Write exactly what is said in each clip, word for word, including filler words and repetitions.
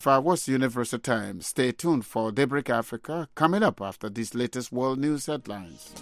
What's Universal Time? Stay tuned for Daybreak Africa coming up after these latest world news headlines.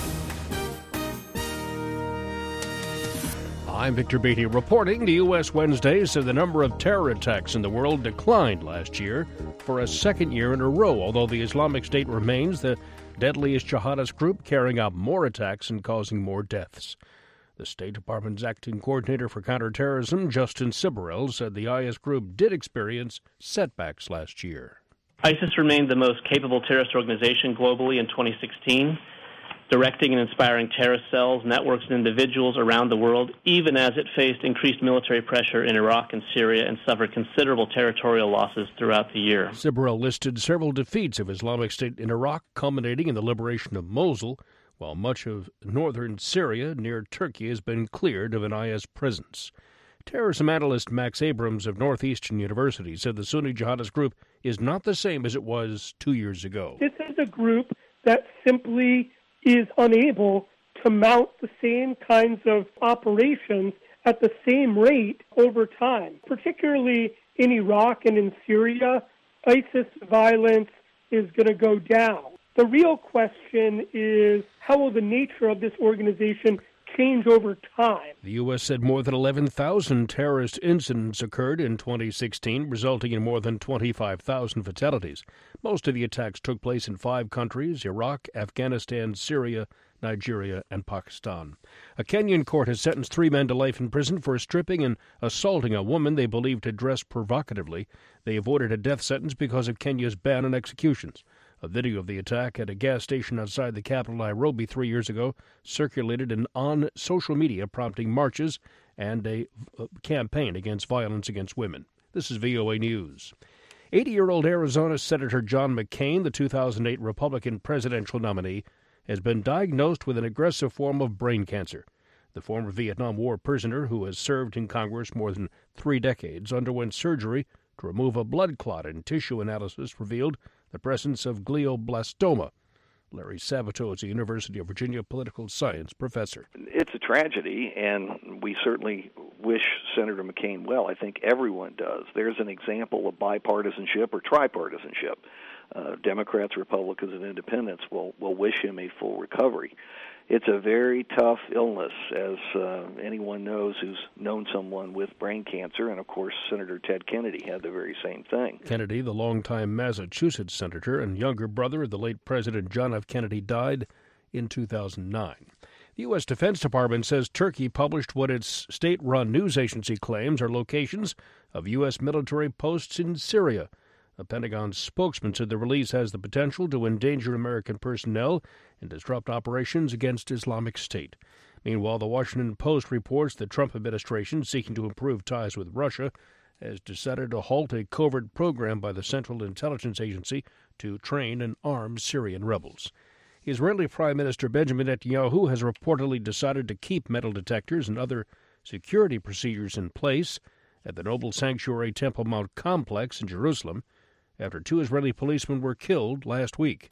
I'm Victor Beatty reporting. The U S Wednesday said the number of terror attacks in the world declined last year for a second year in a row, although the Islamic State remains the deadliest jihadist group, carrying out more attacks and causing more deaths. The State Department's acting coordinator for counterterrorism, Justin Sibrel, said the I S group did experience setbacks last year. ISIS remained the most capable terrorist organization globally in twenty sixteen, directing and inspiring terrorist cells, networks, and individuals around the world, even as it faced increased military pressure in Iraq and Syria and suffered considerable territorial losses throughout the year. Sibrel listed several defeats of Islamic State in Iraq, culminating in the liberation of Mosul, while much of northern Syria near Turkey has been cleared of an I S presence. Terrorism analyst Max Abrams of Northeastern University said the Sunni jihadist group is not the same as it was two years ago. This is a group that simply is unable to mount the same kinds of operations at the same rate over time. Particularly in Iraq and in Syria, ISIS violence is going to go down. The real question is, how will the nature of this organization change over time? The U S said more than eleven thousand terrorist incidents occurred in twenty sixteen, resulting in more than twenty-five thousand fatalities. Most of the attacks took place in five countries: Iraq, Afghanistan, Syria, Nigeria, and Pakistan. A Kenyan court has sentenced three men to life in prison for stripping and assaulting a woman they believed had dressed provocatively. They avoided a death sentence because of Kenya's ban on executions. A video of the attack at a gas station outside the capital Nairobi three years ago circulated and on social media, prompting marches and a campaign against violence against women. This is V O A News. eighty-year-old Arizona Senator John McCain, the two thousand eight Republican presidential nominee, has been diagnosed with an aggressive form of brain cancer. The former Vietnam War prisoner, who has served in Congress more than three decades, underwent surgery to remove a blood clot, and tissue analysis revealed the presence of glioblastoma. Larry Sabato is a University of Virginia political science professor. It's a tragedy, and we certainly wish Senator McCain well. I think everyone does. There's an example of bipartisanship or tripartisanship. Uh, Democrats, Republicans, and Independents will, will wish him a full recovery. It's a very tough illness, as uh, anyone knows who's known someone with brain cancer, and of course Senator Ted Kennedy had the very same thing. Kennedy, the longtime Massachusetts senator and younger brother of the late President John F. Kennedy, died in two thousand nine. The U S. Defense Department says Turkey published what its state-run news agency claims are locations of U S military posts in Syria. A Pentagon spokesman said the release has the potential to endanger American personnel and disrupt operations against Islamic State. Meanwhile, the Washington Post reports the Trump administration, seeking to improve ties with Russia, has decided to halt a covert program by the Central Intelligence Agency to train and arm Syrian rebels. Israeli Prime Minister Benjamin Netanyahu has reportedly decided to keep metal detectors and other security procedures in place at the Noble Sanctuary Temple Mount complex in Jerusalem after two Israeli policemen were killed last week.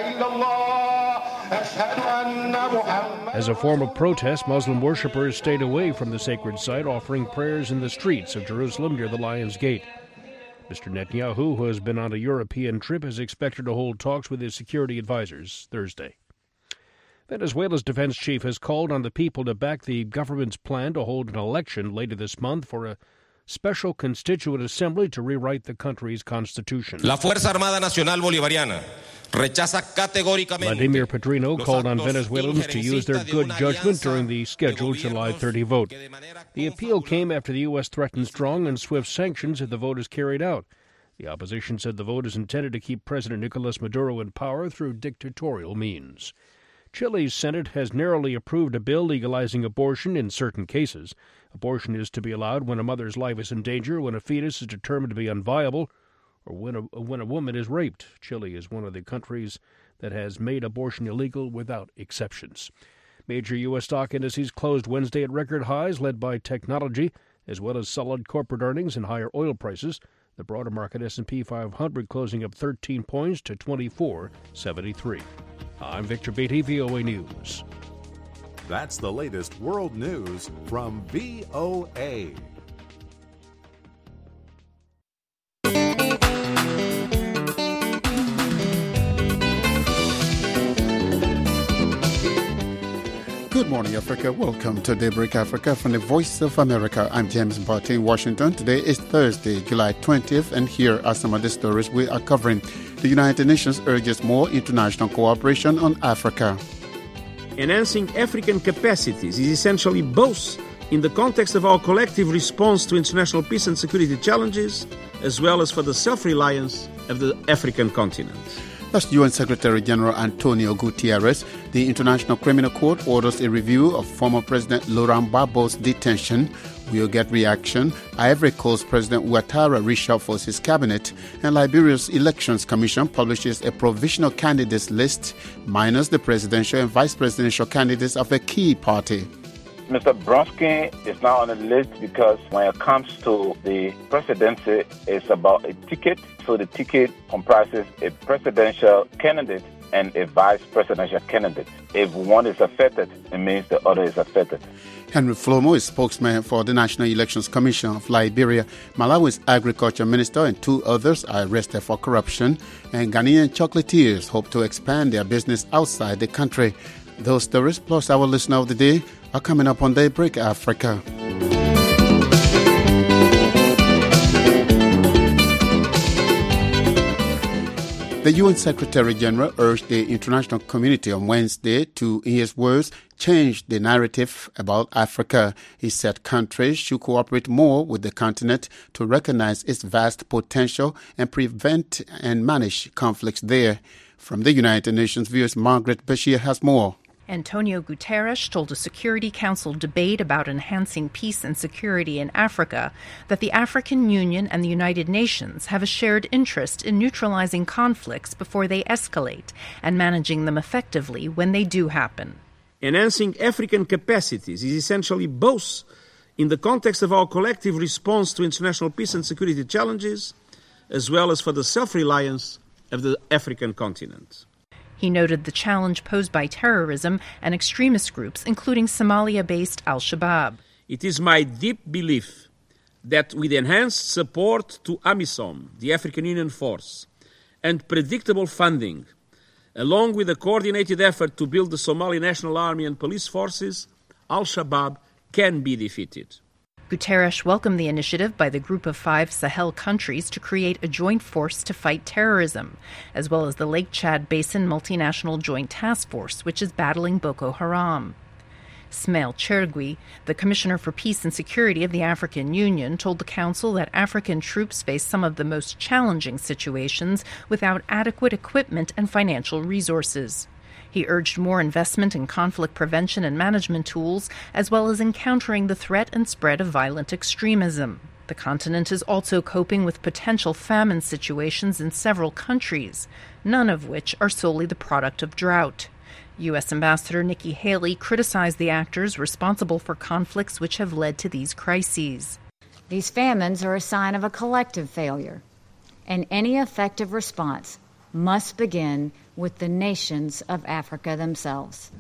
As a form of protest, Muslim worshippers stayed away from the sacred site, offering prayers in the streets of Jerusalem near the Lion's Gate. Mister Netanyahu, who has been on a European trip, is expected to hold talks with his security advisors Thursday. Venezuela's defense chief has called on the people to back the government's plan to hold an election later this month for a special constituent assembly to rewrite the country's constitution. La Fuerza Armada Nacional Bolivariana rechaza categóricamente. Vladimir Pedrino called on Venezuelans to use their good judgment during the scheduled July thirtieth vote. The appeal came after the U S threatened strong and swift sanctions if the vote is carried out. The opposition said the vote is intended to keep President Nicolas Maduro in power through dictatorial means. Chile's Senate has narrowly approved a bill legalizing abortion in certain cases. Abortion is to be allowed when a mother's life is in danger, when a fetus is determined to be unviable, or when a, when a woman is raped. Chile is one of the countries that has made abortion illegal without exceptions. Major U S stock indices closed Wednesday at record highs, led by technology, as well as solid corporate earnings and higher oil prices. The broader market S and P five hundred closing up thirteen points to twenty-four seventy-three. I'm Victor Beatty, V O A News. That's the latest world news from V O A. Good morning, Africa. Welcome to Daybreak Africa from the Voice of America. I'm James Barty in Washington. Today is Thursday, July twentieth, and here are some of the stories we are covering. The United Nations urges more international cooperation on Africa. Enhancing African capacities is essentially both in the context of our collective response to international peace and security challenges, as well as for the self-reliance of the African continent. That's U N Secretary General Antonio Guterres. The International Criminal Court orders a review of former President Laurent Gbagbo's detention. We'll get reaction. Ivory Coast President Ouattara reshuffles his cabinet, and Liberia's Elections Commission publishes a provisional candidates list, minus the presidential and vice presidential candidates of a key party. Mister Bronsky is now on the list because when it comes to the presidency, it's about a ticket. So the ticket comprises a presidential candidate and a vice presidential candidate. If one is affected, it means the other is affected. Henry Flomo is spokesman for the National Elections Commission of Liberia. Malawi's agriculture minister and two others are arrested for corruption. And Ghanaian chocolatiers hope to expand their business outside the country. Those stories, plus our listener of the day, are coming up on Daybreak Africa. The U N Secretary General urged the international community on Wednesday to, in his words, change the narrative about Africa. He said countries should cooperate more with the continent to recognize its vast potential and prevent and manage conflicts there. From the United Nations, viewers Margaret Bashir has more. Antonio Guterres told a Security Council debate about enhancing peace and security in Africa that the African Union and the United Nations have a shared interest in neutralizing conflicts before they escalate and managing them effectively when they do happen. Enhancing African capacities is essentially both in the context of our collective response to international peace and security challenges, as well as for the self-reliance of the African continent. He noted the challenge posed by terrorism and extremist groups, including Somalia-based Al-Shabaab. It is my deep belief that with enhanced support to AMISOM, the African Union Force, and predictable funding, along with a coordinated effort to build the Somali National Army and police forces, Al-Shabaab can be defeated. Guterres welcomed the initiative by the Group of Five Sahel countries to create a joint force to fight terrorism, as well as the Lake Chad Basin Multinational Joint Task Force, which is battling Boko Haram. Smail Chergui, the Commissioner for Peace and Security of the African Union, told the Council that African troops face some of the most challenging situations without adequate equipment and financial resources. He urged more investment in conflict prevention and management tools, as well as in countering the threat and spread of violent extremism. The continent is also coping with potential famine situations in several countries, none of which are solely the product of drought. U S Ambassador Nikki Haley criticized the actors responsible for conflicts which have led to these crises. These famines are a sign of a collective failure, and any effective response must begin with the nations of Africa themselves.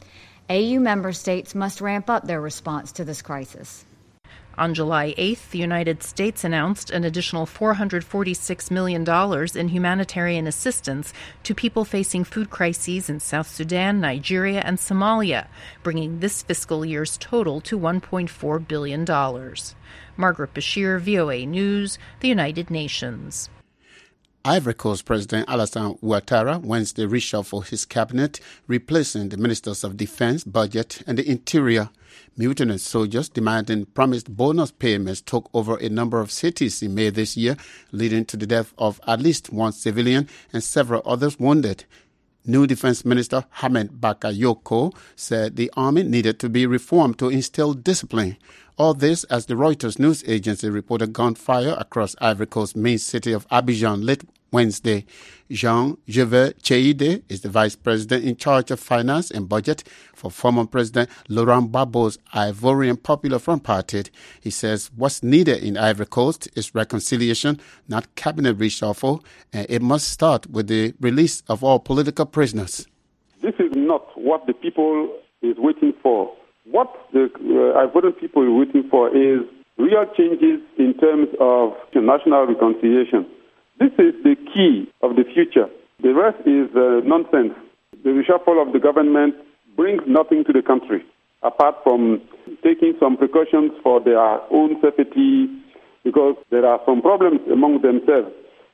A U member states must ramp up their response to this crisis. On July eighth, the United States announced an additional four hundred forty-six million dollars in humanitarian assistance to people facing food crises in South Sudan, Nigeria, and Somalia, bringing this fiscal year's total to one point four billion dollars. Margaret Bashir, V O A News, the United Nations. Ivory Coast President Alassane Ouattara Wednesday reshuffled his cabinet, replacing the Ministers of Defense, Budget, and the Interior. Mutinous soldiers demanding promised bonus payments took over a number of cities in May this year, leading to the death of at least one civilian and several others wounded. New Defense Minister Hamed Bakayoko said the army needed to be reformed to instill discipline. All this as the Reuters news agency reported gunfire across Ivory Coast's main city of Abidjan late Wednesday. Jean-Gervais Cheide is the vice president in charge of finance and budget for former President Laurent Gbagbo's Ivorian Popular Front Party. He says what's needed in Ivory Coast is reconciliation, not cabinet reshuffle, and it must start with the release of all political prisoners. This is not what the people is waiting for. What the uh, Ivorian people are waiting for is real changes in terms of national reconciliation. This is the key of the future. The rest is uh, nonsense. The reshuffle of the government brings nothing to the country. apart from taking some precautions for their own safety, because there are some problems among themselves.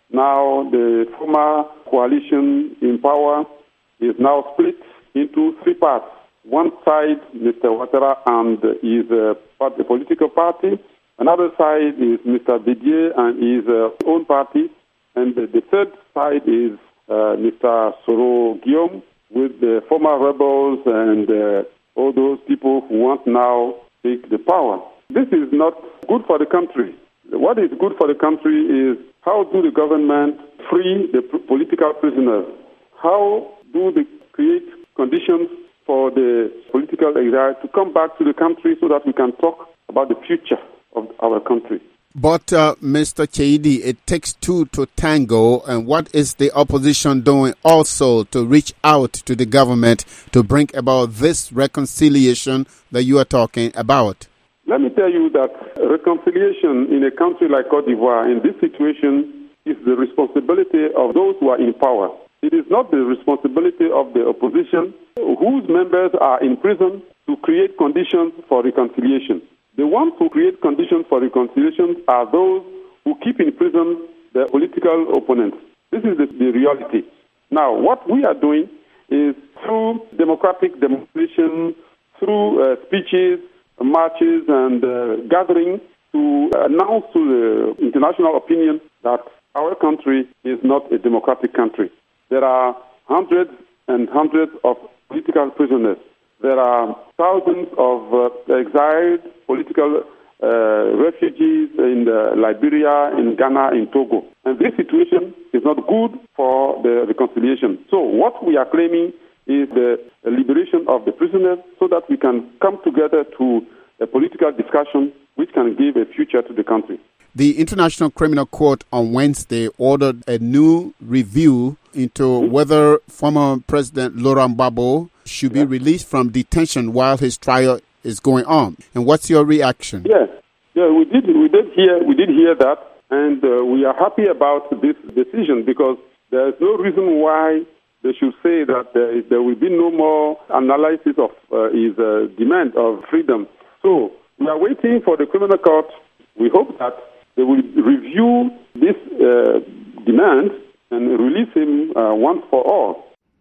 Now the former coalition in power is now split into three parts. One side, Mister Ouattara and his uh, part, the political party. Another side is Mister Didier and his uh, own party. And the, the third side is uh, Mister Soro Guillaume with the former rebels and uh, all those people who want now take the power. This is not good for the country. What is good for the country is how do the government free the p- political prisoners? How do they create conditions for the political exile to come back to the country so that we can talk about the future of our country? But, uh, Mister Cheidi, it takes two to tango, and what is the opposition doing also to reach out to the government to bring about this reconciliation that you are talking about? Let me tell you that reconciliation in a country like Cote d'Ivoire in this situation is the responsibility of those who are in power. It is not the responsibility of the opposition, whose members are in prison, to create conditions for reconciliation. The ones who create conditions for reconciliation are those who keep in prison their political opponents. This is the, the reality. Now, what we are doing is through democratic demonstration, through uh, speeches, marches, and uh, gatherings to announce to the international opinion that our country is not a democratic country. There are hundreds and hundreds of political prisoners. There are thousands of uh, exiled political uh, refugees in uh, Liberia, in Ghana, in Togo. And this situation is not good for the reconciliation. So what we are claiming is the liberation of the prisoners so that we can come together to a political discussion which can give a future to the country. The International Criminal Court on Wednesday ordered a new review into whether former President Laurent Gbagbo should be yeah. released from detention while his trial is going on. And what's your reaction? Yeah, yeah, we did, we did hear, we did hear that, and uh, we are happy about this decision because there is no reason why they should say that there, is, there will be no more analysis of uh, his uh, demand of freedom. So we are waiting for the criminal court. We hope that they will review this uh, demand and release him uh, once for all.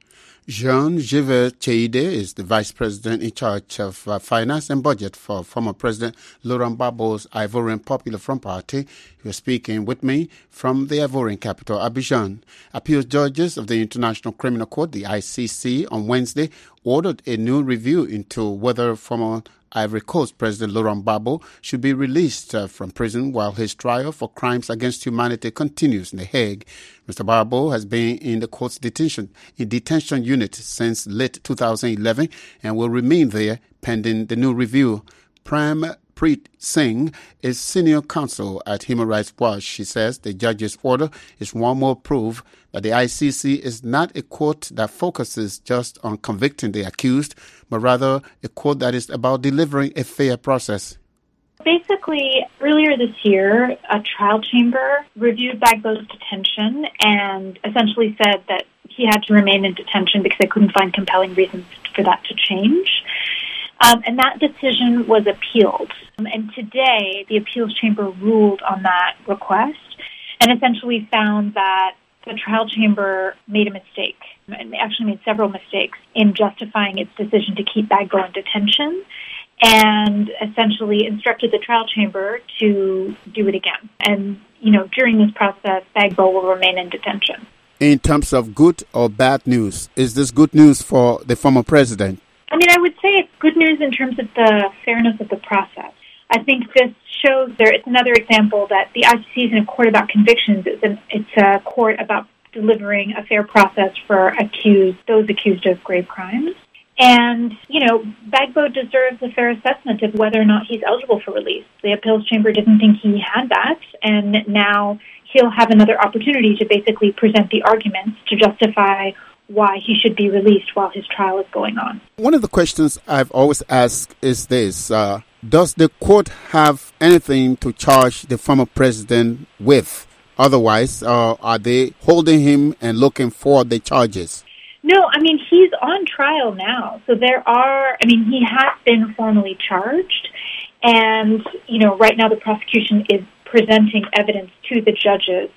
Jean-Yves Cheide is the vice president in charge of uh, finance and budget for former President Laurent Gbagbo's Ivorian Popular Front Party. He was speaking with me from the Ivorian capital, Abidjan. Appeals judges of the International Criminal Court, the I C C, on Wednesday ordered a new review into whether former Ivory Coast President Laurent Gbagbo should be released uh, from prison while his trial for crimes against humanity continues in The Hague. Mister Gbagbo has been in the court's detention in detention unit since late two thousand eleven and will remain there pending the new review. Prem Preet Singh is senior counsel at Human Rights Watch. She says the judge's order is one more proof that the I C C is not a court that focuses just on convicting the accused, but rather a court that is about delivering a fair process. Basically, earlier this year, a trial chamber reviewed Gbagbo's detention and essentially said that he had to remain in detention because they couldn't find compelling reasons for that to change. Um, and that decision was appealed. Um, and today, the appeals chamber ruled on that request and essentially found that the trial chamber made a mistake, and actually made several mistakes in justifying its decision to keep Gbagbo in detention, and essentially instructed the trial chamber to do it again. And, you know, during this process, Gbagbo will remain in detention. In terms of good or bad news, is this good news for the former president? I mean, I would say it's good news in terms of the fairness of the process. I think this shows there, it's another example that the I C C isn't a court about convictions, it's, an, it's a court about delivering a fair process for accused, those accused of grave crimes. And, you know, Gbagbo deserves a fair assessment of whether or not he's eligible for release. The appeals chamber didn't think he had that, and now he'll have another opportunity to basically present the arguments to justify why he should be released while his trial is going on. One of the questions I've always asked is this. Uh, does the court have anything to charge the former president with? Otherwise, uh, are they holding him and looking for the charges? No, I mean, he's on trial now. So there are, I mean, he has been formally charged. And, you know, right now the prosecution is presenting evidence to the judges,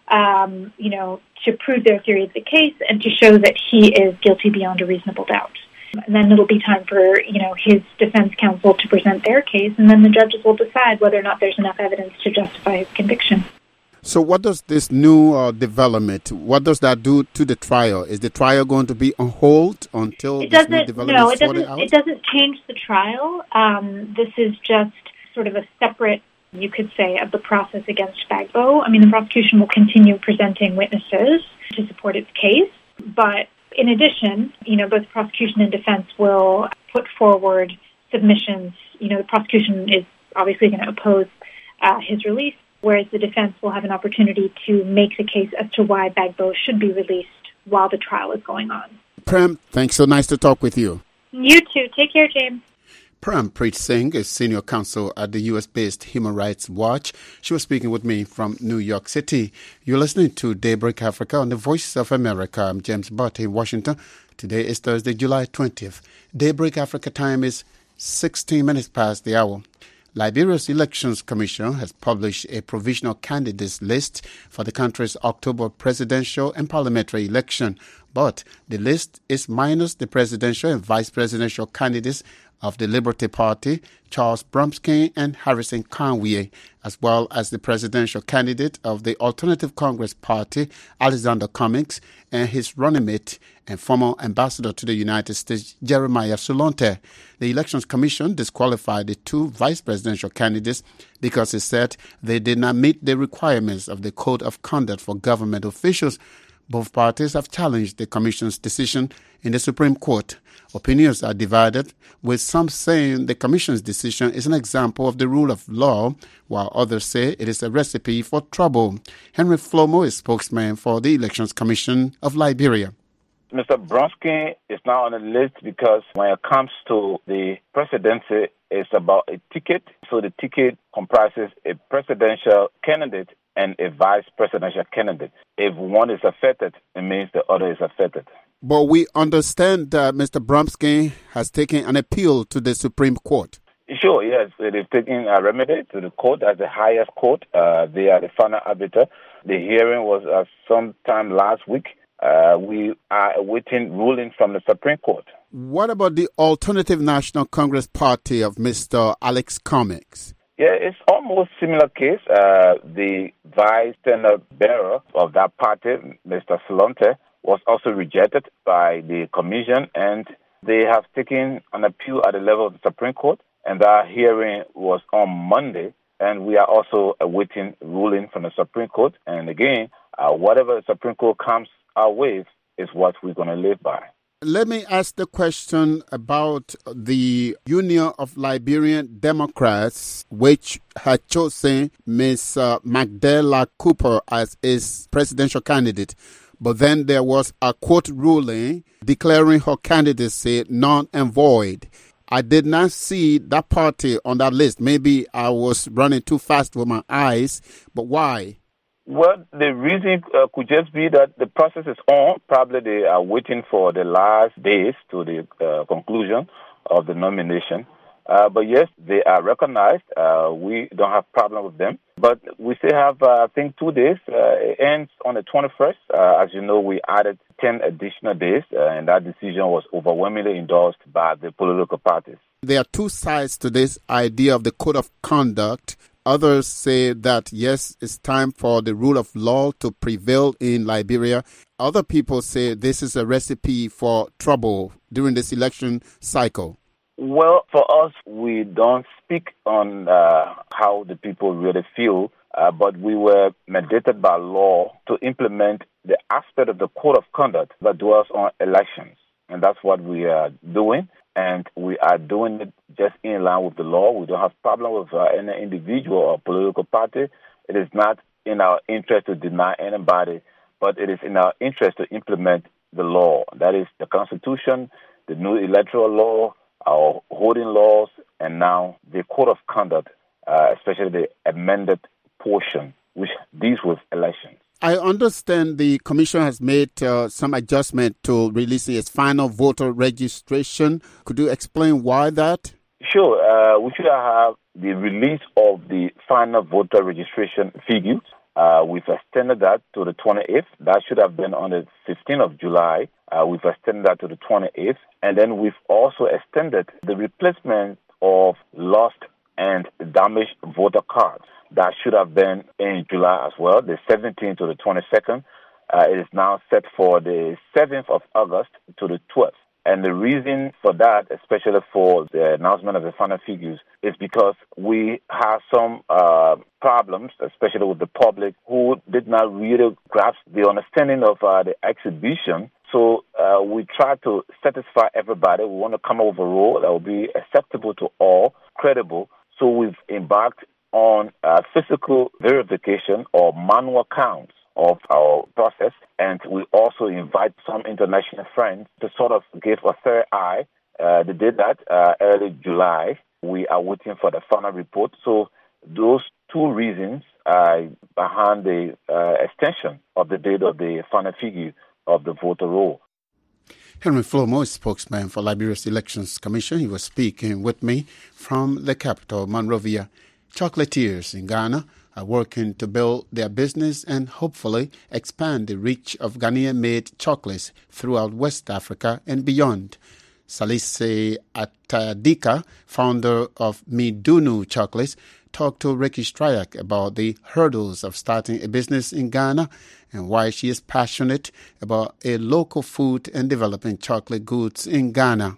um, you know, to prove their theory of the case and to show that he is guilty beyond a reasonable doubt. And then it'll be time for, you know, his defense counsel to present their case, and then the judges will decide whether or not there's enough evidence to justify his conviction. So what does this new uh, development, what does that do to the trial? Is the trial going to be on hold until it this new doesn't, development no, is it sorted doesn't, out? it doesn't change the trial. Um, this is just sort of a separate, you could say, of the process against Gbagbo. I mean, the prosecution will continue presenting witnesses to support its case, but in addition, you know, both prosecution and defense will put forward submissions. You know, the prosecution is obviously going to oppose uh, his release, whereas the defense will have an opportunity to make the case as to why Gbagbo should be released while the trial is going on. Prem, thanks. So nice to talk with you. You too. Take care, James. Prem Preet Singh is senior counsel at the U S-based Human Rights Watch. She was speaking with me from New York City. You're listening to Daybreak Africa on the Voice of America. I'm James Butt in Washington. Today is Thursday, July twentieth. Daybreak Africa time is sixteen minutes past the hour. Liberia's Elections Commission has published a provisional candidates list for the country's October presidential and parliamentary election. But the list is minus the presidential and vice presidential candidates of the Liberty Party, Charles Bromsky and Harrison Conway, as well as the presidential candidate of the Alternative Congress Party, Alexander Cummings, and his running mate and former ambassador to the United States, Jeremiah Solonte. The Elections Commission disqualified the two vice presidential candidates because it said they did not meet the requirements of the Code of Conduct for Government Officials. Both parties have challenged the Commission's decision in the Supreme Court. Opinions are divided, with some saying the Commission's decision is an example of the rule of law, while others say it is a recipe for trouble. Henry Flomo is spokesman for the Elections Commission of Liberia. Mister Bronsky is now on the list because when it comes to the presidency, it's about a ticket. So the ticket comprises a presidential candidate and a vice presidential candidate. If one is affected, it means the other is affected. But we understand that Mister Bromsky has taken an appeal to the Supreme Court. Sure, yes. They've taken a remedy to the court as the highest court. Uh, they are the final arbiter. The hearing was uh, sometime last week. Uh, we are awaiting ruling from the Supreme Court. What about the Alternative National Congress Party of Mister Alex Cummings? Yeah, it's almost similar case. Uh, the vice standard bearer of that party, Mister Solonte, was also rejected by the commission, and they have taken an appeal at the level of the Supreme Court, and that hearing was on Monday, and we are also awaiting ruling from the Supreme Court. And again, uh, whatever the Supreme Court comes our way is what we're going to live by. Let me ask the question about the Union of Liberian Democrats, which had chosen Miz Uh, Magdala Cooper as its presidential candidate. But then there was a court ruling declaring her candidacy null and void. I did not see that party on that list. Maybe I was running too fast with my eyes, but why? Well, the reason uh, could just be that the process is on. Probably they are waiting for the last days to the uh, conclusion of the nomination. Uh, but yes, they are recognized. Uh, we don't have problem with them. But we still have, uh, I think, two days. Uh, it ends on the twenty-first. Uh, as you know, we added ten additional days, uh, and that decision was overwhelmingly endorsed by the political parties. There are two sides to this idea of the code of conduct. Others say that, yes, it's time for the rule of law to prevail in Liberia. Other people say this is a recipe for trouble during this election cycle. Well, for us, we don't speak on uh, how the people really feel, uh, but we were mandated by law to implement the aspect of the code of conduct that dwells on elections. And that's what we are doing. And we are doing it just in line with the law. We don't have problem with uh, any individual or political party. It is not in our interest to deny anybody, but it is in our interest to implement the law. That is the Constitution, the new electoral law, our holding laws, and now the code of conduct, uh, especially the amended portion, which deals with elections. I understand the Commission has made uh, some adjustment to releasing its final voter registration. Could you explain why that? Sure. Uh, we should have the release of the final voter registration figures. Uh, we've extended that to the twenty-eighth. That should have been on the fifteenth of July. Uh, we've extended that to the twenty-eighth. And then we've also extended the replacement of lost and damaged voter cards. That should have been in July as well, the seventeenth to the twenty-second. Uh, it is now set for the seventh of August to the twelfth. And the reason for that, especially for the announcement of the final figures, is because we have some uh, problems, especially with the public, who did not really grasp the understanding of uh, the exhibition. So uh, we try to satisfy everybody. We want to come up with a rule that will be acceptable to all, credible. So we've embarked on uh, physical verification or manual counts of our process, and we also invite some international friends to sort of give a third eye. Uh, they did that uh, early July. We are waiting for the final report. So those two reasons are behind the uh, extension of the date of the final figure of the voter roll. Henry Flomo is spokesman for Liberia's Elections Commission. He was speaking with me from the capital, Monrovia. Chocolatiers in Ghana are working to build their business and hopefully expand the reach of Ghanaian-made chocolates throughout West Africa and beyond. Salise Atadika, founder of Midunu Chocolates, talked to Ricky Stryak about the hurdles of starting a business in Ghana and why she is passionate about a local food and developing chocolate goods in Ghana.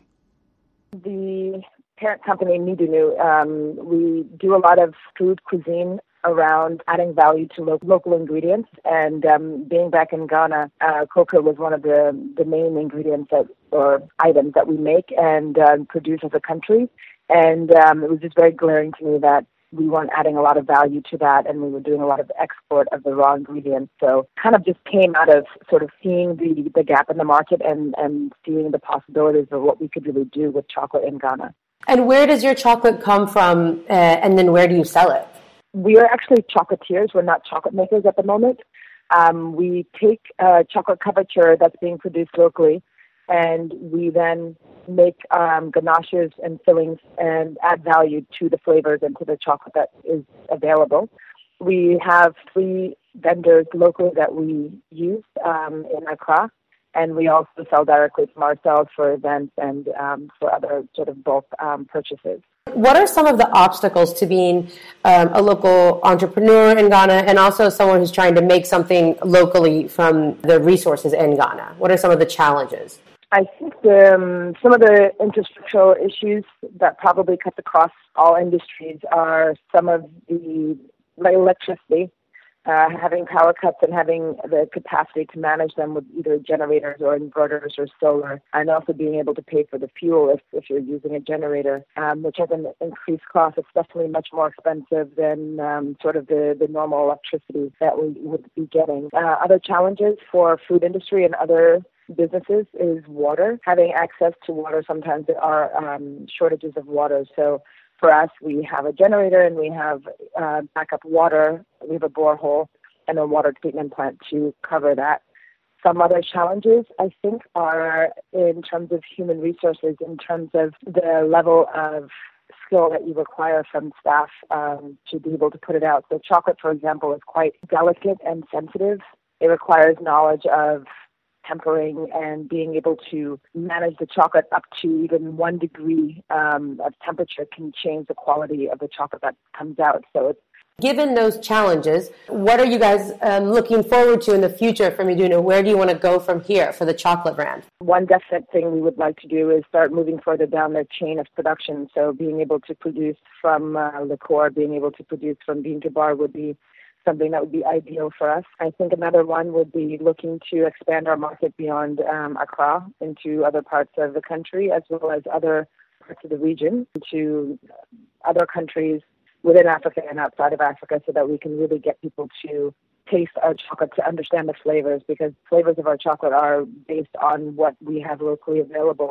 The parent company, Midunu, um, we do a lot of food cuisine around adding value to lo- local ingredients. And um, being back in Ghana, uh, cocoa was one of the, the main ingredients that, or items that we make and uh, produce as a country. And um, it was just very glaring to me that we weren't adding a lot of value to that, and we were doing a lot of export of the raw ingredients. So kind of just came out of sort of seeing the, the gap in the market and, and seeing the possibilities of what we could really do with chocolate in Ghana. And where does your chocolate come from, uh, and then where do you sell it? We are actually chocolatiers. We're not chocolate makers at the moment. Um, we take uh, chocolate couverture that's being produced locally, and we then make um, ganaches and fillings and add value to the flavors and to the chocolate that is available. We have three vendors locally that we use um, in Accra, and we also sell directly from ourselves for events and um, for other sort of bulk um, purchases. What are some of the obstacles to being um, a local entrepreneur in Ghana and also someone who's trying to make something locally from the resources in Ghana? What are some of the challenges? I think the, um, some of the infrastructural issues that probably cut across all industries are some of the like electricity, uh, having power cuts and having the capacity to manage them with either generators or inverters or solar, and also being able to pay for the fuel if, if you're using a generator, um, which has an increased cost. It's definitely much more expensive than um, sort of the, the normal electricity that we would be getting. Uh, other challenges for food industry and other businesses is water. Having access to water, sometimes there are um, shortages of water. So for us, we have a generator and we have uh, backup water. We have a borehole and a water treatment plant to cover that. Some other challenges, I think, are in terms of human resources, in terms of the level of skill that you require from staff um, to be able to put it out. So chocolate, for example, is quite delicate and sensitive. It requires knowledge of tempering and being able to manage the chocolate up to even one degree um, of temperature can change the quality of the chocolate that comes out. So it's Given those challenges, what are you guys um, looking forward to in the future from Midunu? Where do you want to go from here for the chocolate brand? One definite thing we would like to do is start moving further down the chain of production. So being able to produce from uh, liqueur, being able to produce from bean to bar would be something that would be ideal for us. I think another one would be looking to expand our market beyond um, Accra into other parts of the country, as well as other parts of the region, to other countries within Africa and outside of Africa, so that we can really get people to taste our chocolate, to understand the flavors, because flavors of our chocolate are based on what we have locally available.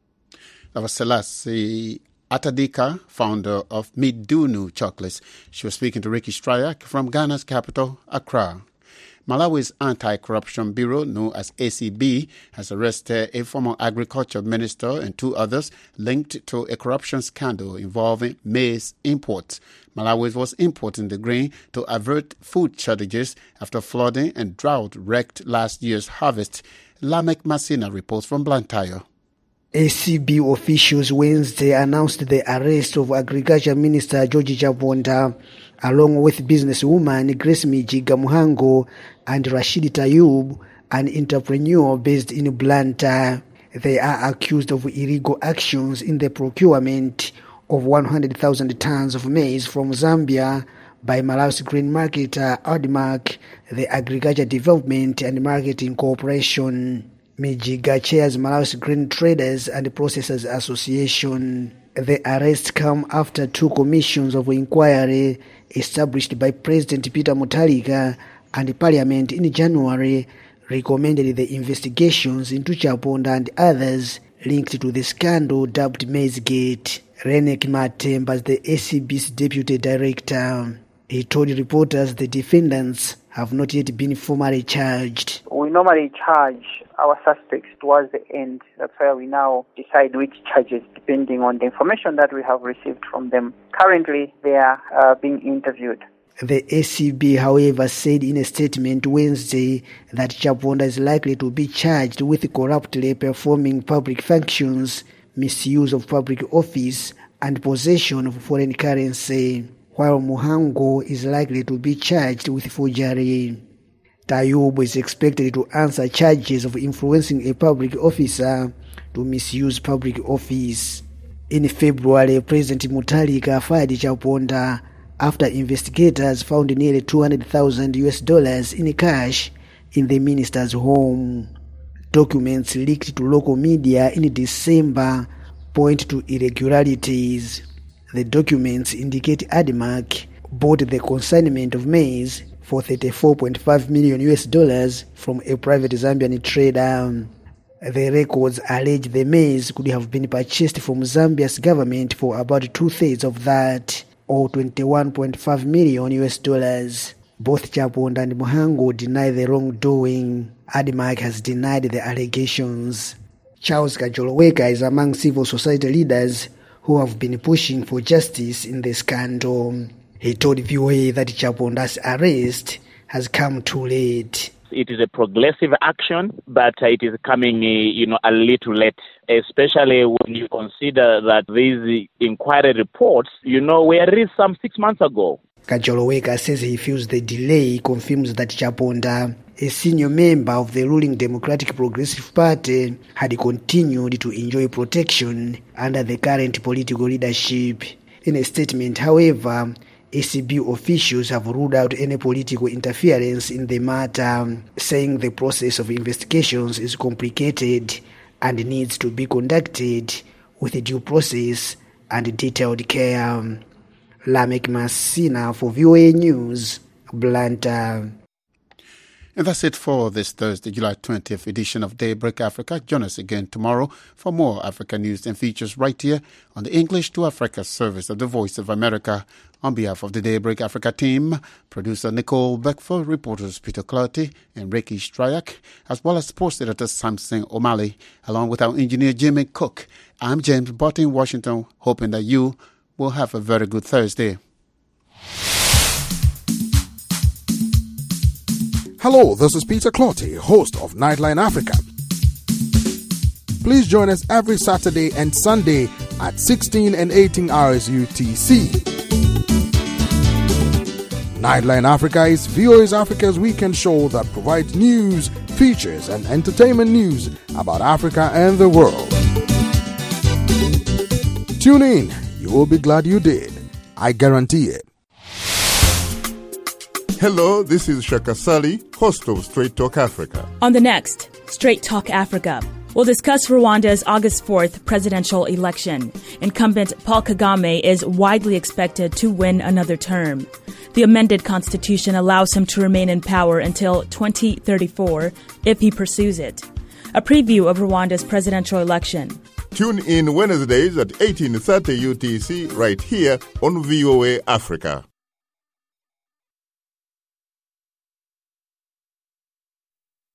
That was Selassie Atadika, founder of Midunu Chocolates. She was speaking to Ricky Stryak from Ghana's capital, Accra. Malawi's Anti-Corruption Bureau, known as A C B, has arrested a former agriculture minister and two others linked to a corruption scandal involving maize imports. Malawi was importing the grain to avert food shortages after flooding and drought wrecked last year's harvest. Lamek Masina reports from Blantyre. A C B officials Wednesday announced the arrest of Agriculture Minister George Chabonda, along with businesswoman Grace Mijiga Muhango and Rashid Tayub, an entrepreneur based in Blantyre. They are accused of illegal actions in the procurement of one hundred thousand tons of maize from Zambia by Malawi's grain marketer ADMAC, the Agriculture Development and Marketing Corporation. Mijiga chairs Malawi's Grain Traders and Processors Association. The arrests come after two commissions of inquiry established by President Peter Mutharika and Parliament in January recommended the investigations into Chabonda and others linked to the scandal dubbed Maizegate. Renek Matemba is the A C B's deputy director. He told reporters the defendants have not yet been formally charged. We normally charge our suspects towards the end. That's why we now decide which charges depending on the information that we have received from them. Currently, they are uh, being interviewed. The A C B, however, said in a statement Wednesday that Chabonda is likely to be charged with corruptly performing public functions, misuse of public office, and possession of foreign currency, while Muhango is likely to be charged with forgery. Tayub is expected to answer charges of influencing a public officer to misuse public office. In February, President Mutharika fired Chabonda after investigators found nearly two hundred thousand U S dollars in cash in the minister's home. Documents leaked to local media in December point to irregularities. The documents indicate ADMAC bought the consignment of maize for thirty-four point five million U S dollars from a private Zambian trader. The records allege the maize could have been purchased from Zambia's government for about two-thirds of that, or twenty-one point five million U S dollars. Both Chabonda and Muhango deny the wrongdoing. ADMAC has denied the allegations. Charles Kajoloweka is among civil society leaders who have been pushing for justice in the scandal. He told V O A that Chabonda's arrest has come too late. It is a progressive action, but it is coming, you know, a little late, especially when you consider that these inquiry reports, you know, were released some six months ago. Kajoloweka says he feels the delay confirms that Chabonda, a senior member of the ruling Democratic Progressive Party, had continued to enjoy protection under the current political leadership. In a statement, however, A C B officials have ruled out any political interference in the matter, saying the process of investigations is complicated and needs to be conducted with due process and detailed care. Lamek Masina for V O A News, Blantyre. And that's it for this Thursday, July twentieth edition of Daybreak Africa. Join us again tomorrow for more Africa news and features right here on the English to Africa service of the Voice of America. On behalf of the Daybreak Africa team, producer Nicole Beckford, reporters Peter Clarty and Ricky Stryak, as well as sports editor Samson O'Malley, along with our engineer Jimmy Cook, I'm James Bott in Washington, hoping that you will have a very good Thursday. Hello, this is Peter Clotty, host of Nightline Africa. Please join us every Saturday and Sunday at sixteen and eighteen hours U T C. Nightline Africa is V O A's Africa's weekend show that provides news, features, and entertainment news about Africa and the world. Tune in. You will be glad you did. I guarantee it. Hello, this is Shaka Sali, host of Straight Talk Africa. On the next Straight Talk Africa, we'll discuss Rwanda's August fourth presidential election. Incumbent Paul Kagame is widely expected to win another term. The amended constitution allows him to remain in power until twenty thirty-four if he pursues it. A preview of Rwanda's presidential election. Tune in Wednesdays at eighteen thirty U T C right here on V O A Africa.